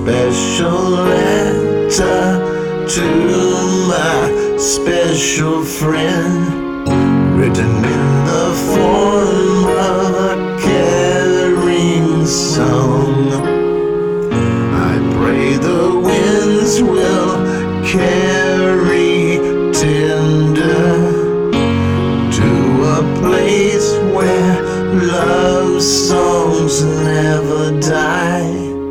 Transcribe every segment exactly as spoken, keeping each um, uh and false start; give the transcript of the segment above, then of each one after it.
special letter to my special friend, written in the form of a caring song. I pray the winds will carry tender to a place where love songs never die.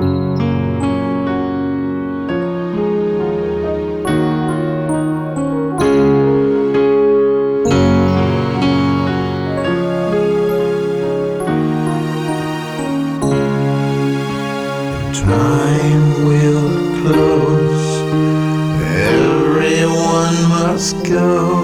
Time will close, everyone must go.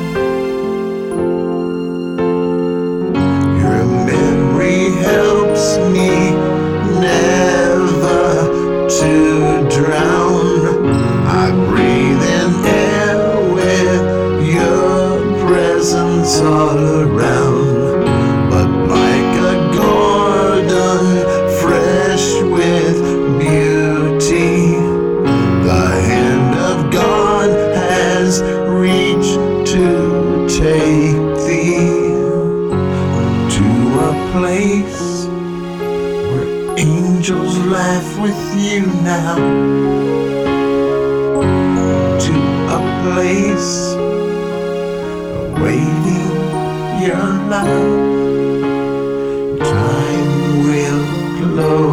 Your memory helps me never to drown. I breathe in air with your presence all around. But like a garden fresh with beauty, the hand of God has reached to take thee to a place where angels laugh with you now, to a place awaiting your love. Time will close,